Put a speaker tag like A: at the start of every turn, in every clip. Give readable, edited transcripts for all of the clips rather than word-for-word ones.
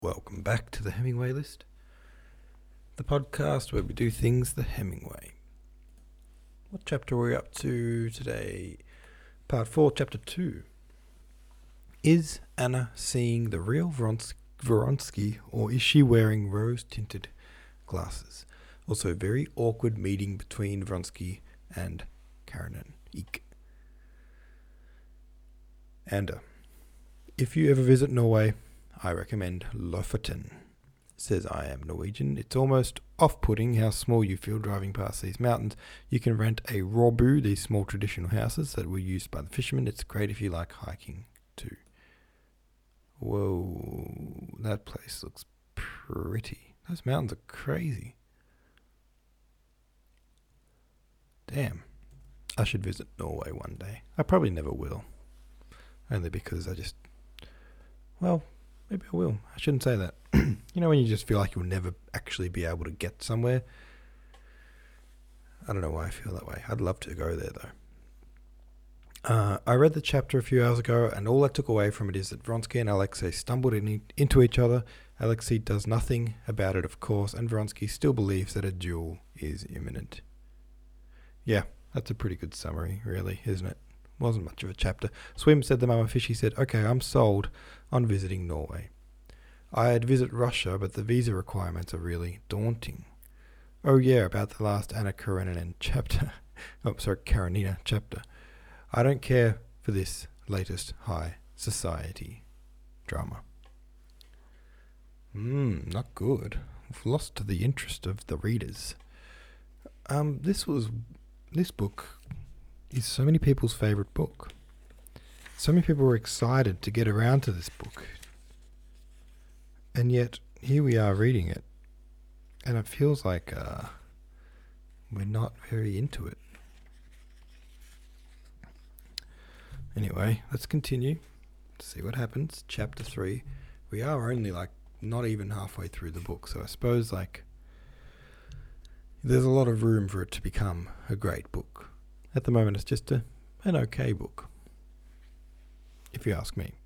A: Welcome back to the Hemingway List, the podcast where we do things the Hemingway. What chapter are we up to today? Part 4, Chapter 2. Is Anna seeing the real Vronsky, or is she wearing rose-tinted glasses? Also, very awkward meeting between Vronsky and Karenin. Eek. And if you ever visit Norway, I recommend Lofoten. Says I am Norwegian. It's almost off-putting how small you feel driving past these mountains. You can rent a råbu, these small traditional houses that were used by the fishermen. It's great if you like hiking too. Whoa, that place looks pretty. Those mountains are crazy. Damn, I should visit Norway one day. I probably never will. Only because maybe I will. I shouldn't say that. You know when you just feel like you'll never actually be able to get somewhere? I don't know why I feel that way. I'd love to go there, though. I read the chapter a few hours ago, and all I took away from it is that Vronsky and Alexei stumbled into each other. Alexei does nothing about it, of course, and Vronsky still believes that a duel is imminent. Yeah, that's a pretty good summary, really, isn't it? Wasn't much of a chapter. Swim, said the mama fish. He said, okay, I'm sold on visiting Norway. I'd visit Russia, but the visa requirements are really daunting. Oh yeah, about the last Anna Karenina chapter. Karenina chapter. I don't care for this latest high society drama. Not good. We've lost the interest of the readers. This book is so many people's favourite book. So many people were excited to get around to this book. And yet, here we are reading it. And it feels like we're not very into it. Anyway, let's continue to see what happens. Chapter 3. We are only not even halfway through the book. So I suppose there's a lot of room for it to become a great book. At the moment, it's just an okay book, if you ask me.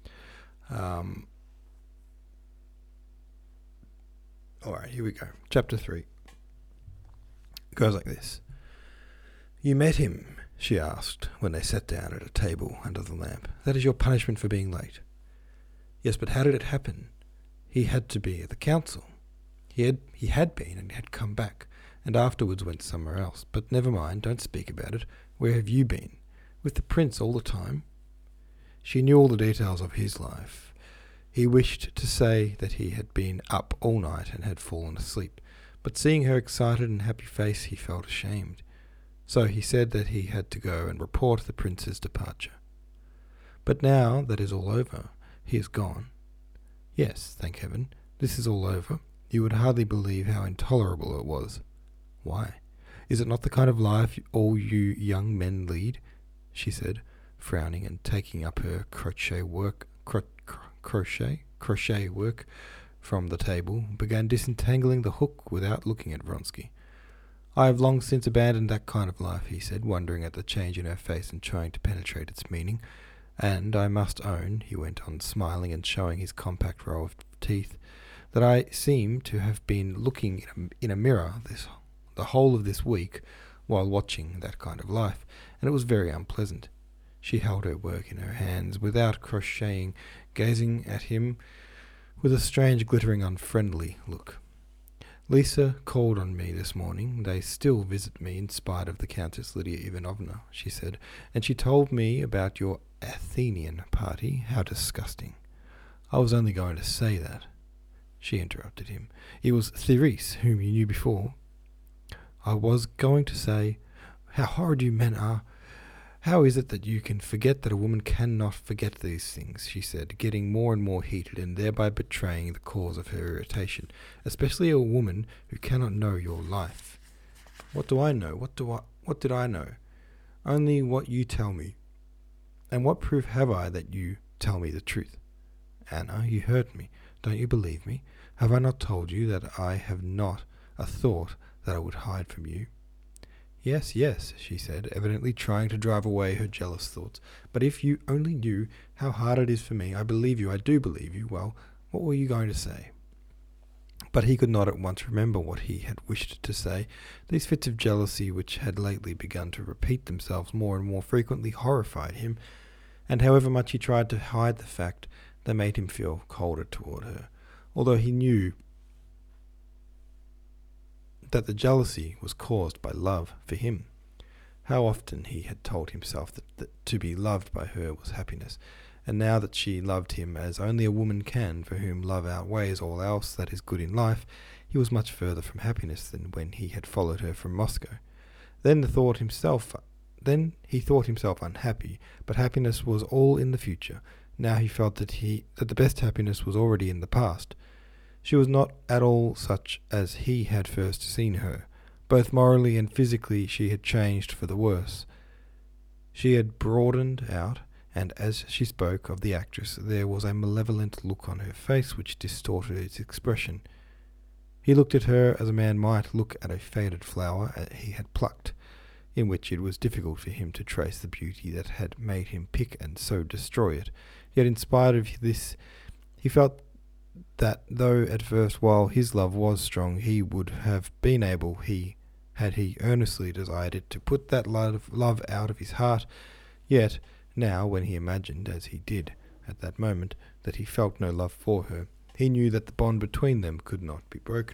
A: Alright, here we go. Chapter 3. It goes like this. You met him, she asked, when they sat down at a table under the lamp. That is your punishment for being late. Yes, but how did it happen? He had to be at the council. He had been and had come back, and afterwards went somewhere else. But never mind, don't speak about it. Where have you been? With the prince all the time? She knew all the details of his life. He wished to say that he had been up all night and had fallen asleep, but seeing her excited and happy face, he felt ashamed. So he said that he had to go and report the prince's departure. But now that is all over, he is gone. Yes, thank heaven, this is all over. You would hardly believe how intolerable it was. Why? Is it not the kind of life all you young men lead? She said, frowning and taking up her crochet work from the table, began disentangling the hook without looking at Vronsky. I have long since abandoned that kind of life, he said, wondering at the change in her face and trying to penetrate its meaning. And I must own, he went on, smiling and showing his compact row of teeth, that I seem to have been looking in a mirror the whole of this week while watching that kind of life, and it was very unpleasant. She held her work in her hands without crocheting, gazing at him with a strange, glittering, unfriendly look. Lisa called on me this morning. They still visit me in spite of the Countess Lydia Ivanovna, she said, and she told me about your Athenian party. How disgusting. I was only going to say that. She interrupted him. It was Therese, whom you knew before. I was going to say, how horrid you men are. How is it that you can forget that a woman cannot forget these things, she said, getting more and more heated and thereby betraying the cause of her irritation, especially a woman who cannot know your life. What do I know? What did I know? Only what you tell me. And what proof have I that you tell me the truth? Anna, you hurt me. Don't you believe me? Have I not told you that I have not a thought that I would hide from you? Yes, yes, she said, evidently trying to drive away her jealous thoughts. But if you only knew how hard it is for me, I believe you, I do believe you. Well, What were you going to say? But he could not at once remember what he had wished to say. These fits of jealousy, which had lately begun to repeat themselves more and more frequently, horrified him, and however much he tried to hide the fact, they made him feel colder toward her, although he knew that the jealousy was caused by love for him. How often he had told himself that to be loved by her was happiness, and now that she loved him as only a woman can, for whom love outweighs all else that is good in life, he was much further from happiness than when he had followed her from Moscow. Then he thought himself unhappy, but happiness was all in the future. Now he felt that the best happiness was already in the past. She was not at all such as he had first seen her. Both morally and physically she had changed for the worse. She had broadened out, and as she spoke of the actress there was a malevolent look on her face which distorted its expression. He looked at her as a man might look at a faded flower he had plucked, in which it was difficult for him to trace the beauty that had made him pick and so destroy it. Yet in spite of this, he felt that though at first, while his love was strong, he would have been able, had he earnestly desired it, to put that love out of his heart. Yet now, when he imagined, as he did at that moment, that he felt no love for her, he knew that the bond between them could not be broken.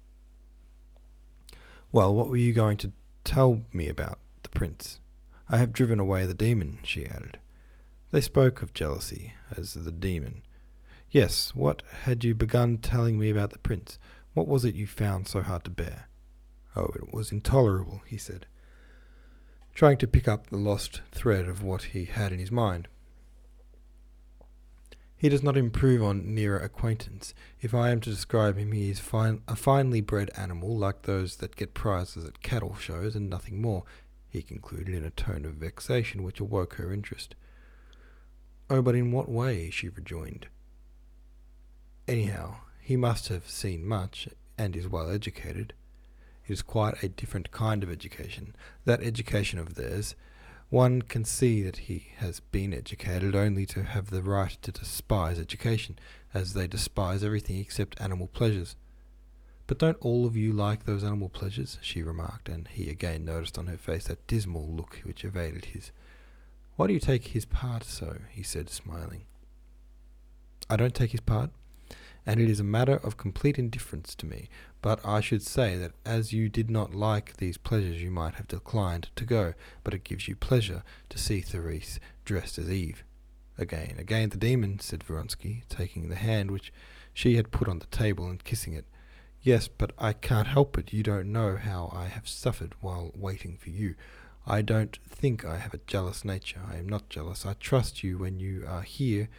A: "Well, what were you going to tell me about the prince?" "I have driven away the demon," she added. They spoke of jealousy as the demon. "Yes, what had you begun telling me about the prince? What was it you found so hard to bear?" "Oh, it was intolerable," he said, trying to pick up the lost thread of what he had in his mind. "He does not improve on nearer acquaintance. If I am to describe him, he is a finely bred animal, like those that get prizes at cattle shows, and nothing more," he concluded in a tone of vexation which awoke her interest. "Oh, but in what way?" she rejoined. "Anyhow, he must have seen much, and is well educated." "It is quite a different kind of education, that education of theirs. One can see that he has been educated only to have the right to despise education, as they despise everything except animal pleasures." "But don't all of you like those animal pleasures?" she remarked, and he again noticed on her face that dismal look which evaded his. "Why do you take his part so?" he said, smiling. "I don't take his part, and it is a matter of complete indifference to me. But I should say that as you did not like these pleasures you might have declined to go, but it gives you pleasure to see Therese dressed as Eve." Again the demon," said Vronsky, taking the hand which she had put on the table and kissing it. "Yes, but I can't help it. You don't know how I have suffered while waiting for you. I don't think I have a jealous nature. I am not jealous. I trust you when you are here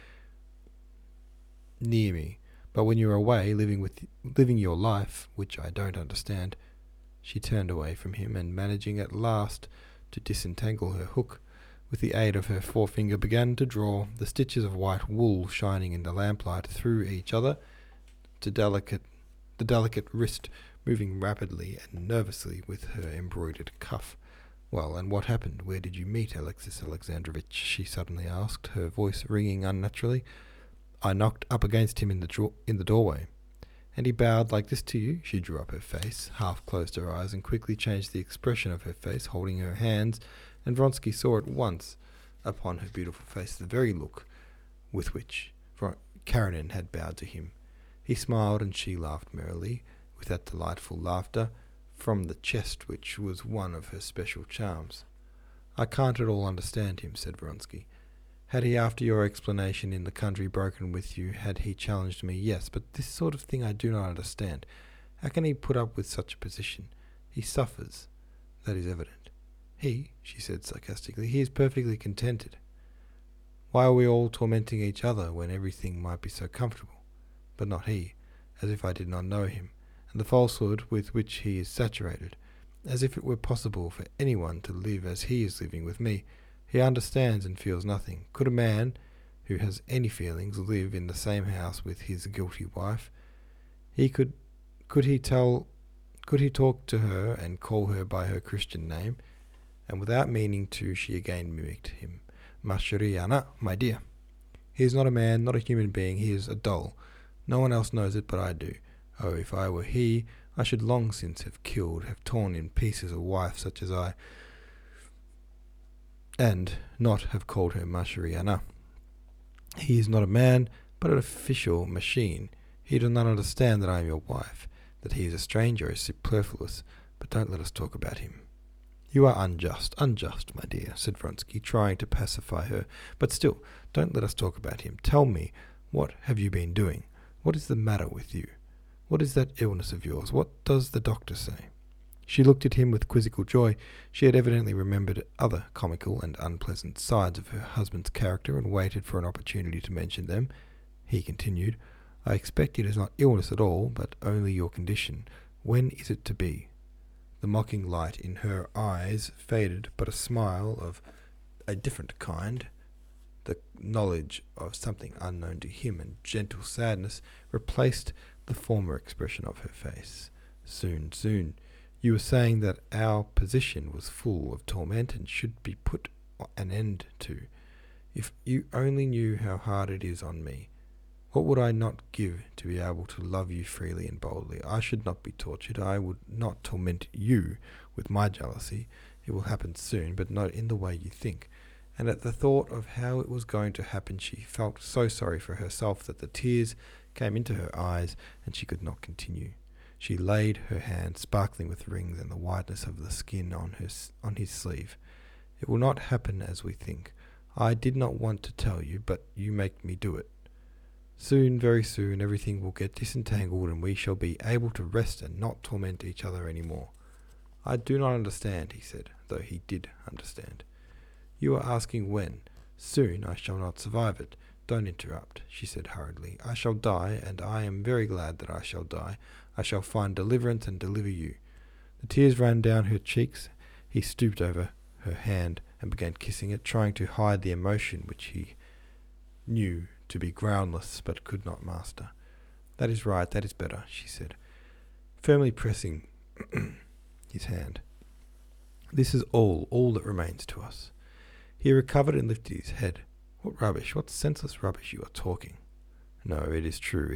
A: near me. But when you are away, living your life, which I don't understand." She turned away from him, and managing at last to disentangle her hook, with the aid of her forefinger began to draw the stitches of white wool shining in the lamplight through each other, the delicate wrist moving rapidly and nervously with her embroidered cuff. "Well, and what happened? Where did you meet Alexis Alexandrovitch?" she suddenly asked, her voice ringing unnaturally. "I knocked up against him in the doorway." "And he bowed like this to you?" She drew up her face, half closed her eyes, and quickly changed the expression of her face, holding her hands, and Vronsky saw at once upon her beautiful face the very look with which Karenin had bowed to him. He smiled, and she laughed merrily, with that delightful laughter from the chest which was one of her special charms. "I can't at all understand him," said Vronsky. "Had he, after your explanation in the country, broken with you, had he challenged me, yes, but this sort of thing I do not understand. How can he put up with such a position? He suffers, that is evident." "He," she said sarcastically, "he is perfectly contented." "Why are we all tormenting each other when everything might be so comfortable? But not he, as if I did not know him, and the falsehood with which he is saturated, as if it were possible for anyone to live as he is living with me. He understands and feels nothing. Could a man who has any feelings live in the same house with his guilty wife? Could he talk to her and call her by her Christian name? And without meaning to, she again mimicked him. "Ma chérie Anna, my dear." "He is not a man, not a human being. He is a doll. No one else knows it, but I do. Oh, if I were he, I should long since have killed, have torn in pieces a wife such as I, and not have called her Mashariana. He is not a man, but an official machine. He does not understand that I am your wife. That he is a stranger is superfluous, but don't let us talk about him. You are unjust, my dear, said Vronsky, trying to pacify her. But still, don't let us talk about him. Tell me, what have you been doing? What is the matter with you? What is that illness of yours? What does the doctor say? She looked at him with quizzical joy. She had evidently remembered other comical and unpleasant sides of her husband's character and waited for an opportunity to mention them. He continued, I expect it is not illness at all, but only your condition. When is it to be? The mocking light in her eyes faded, but a smile of a different kind, the knowledge of something unknown to him and gentle sadness, replaced the former expression of her face. Soon, you were saying that our position was full of torment and should be put an end to. If you only knew how hard it is on me, what would I not give to be able to love you freely and boldly? I should not be tortured. I would not torment you with my jealousy. It will happen soon, but not in the way you think. And at the thought of how it was going to happen, she felt so sorry for herself that the tears came into her eyes, and she could not continue. She laid her hand, sparkling with rings and the whiteness of the skin, on his sleeve. It will not happen as we think. I did not want to tell you, but you make me do it. Soon, very soon, everything will get disentangled and we shall be able to rest and not torment each other any more. I do not understand, he said, though he did understand. You are asking when. Soon I shall not survive it. Don't interrupt, she said hurriedly. I shall die, and I am very glad that I shall die. I shall find deliverance and deliver you. The tears ran down her cheeks. He stooped over her hand and began kissing it, trying to hide the emotion which he knew to be groundless but could not master. That is right, that is better, she said, firmly pressing his hand. This is all that remains to us. He recovered and lifted his head. What rubbish, what senseless rubbish you are talking. No, it is true.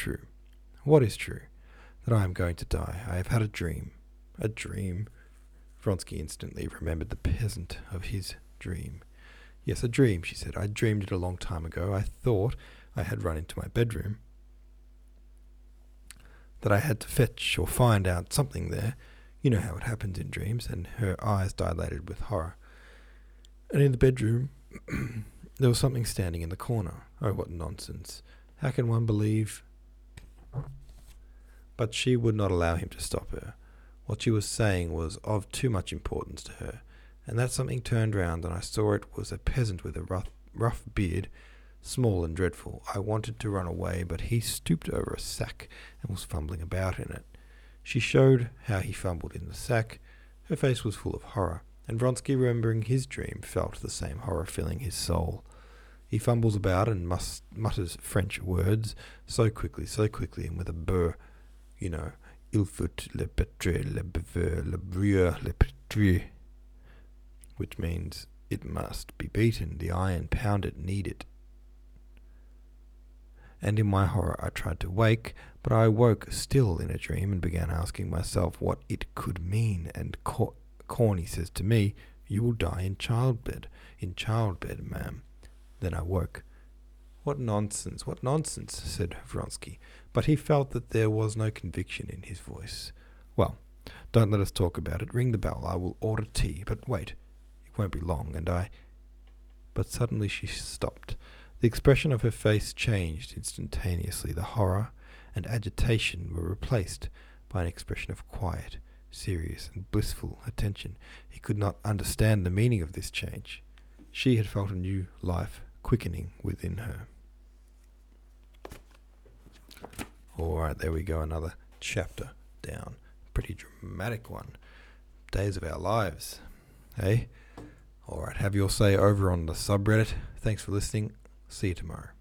A: What is true? That I am going to die. I have had a dream. A dream? Vronsky instantly remembered the peasant of his dream. Yes, a dream, she said. I dreamed it a long time ago. I thought I had run into my bedroom, that I had to fetch or find out something there. You know how it happens in dreams, and her eyes dilated with horror. And in the bedroom, there was something standing in the corner. Oh, what nonsense. How can one believe? But she would not allow him to stop her. What she was saying was of too much importance to her. And that something turned round, and I saw it was a peasant with a rough beard, small and dreadful. I wanted to run away, but he stooped over a sack and was fumbling about in it. She showed how he fumbled in the sack. Her face was full of horror, and Vronsky, remembering his dream, felt the same horror filling his soul. He fumbles about and mutters French words so quickly, and with a burr, you know, il faut le pétrer, le beurre, le brûler, le pétrir, which means it must be beaten, the iron pounded, knead it. And in my horror I tried to wake, but I woke still in a dream and began asking myself what it could mean, and Corny says to me, you will die in childbed, ma'am. Then I woke. What nonsense, said Vronsky, but he felt that there was no conviction in his voice. Well, don't let us talk about it. Ring the bell. I will order tea. But wait, it won't be long, But suddenly she stopped. The expression of her face changed instantaneously. The horror and agitation were replaced by an expression of quiet, serious, and blissful attention. He could not understand the meaning of this change. She had felt a new life quickening within her. All right, there we go, another chapter down. Pretty dramatic one. Days of our lives, eh? All right, have your say over on the subreddit. Thanks for listening. See you tomorrow.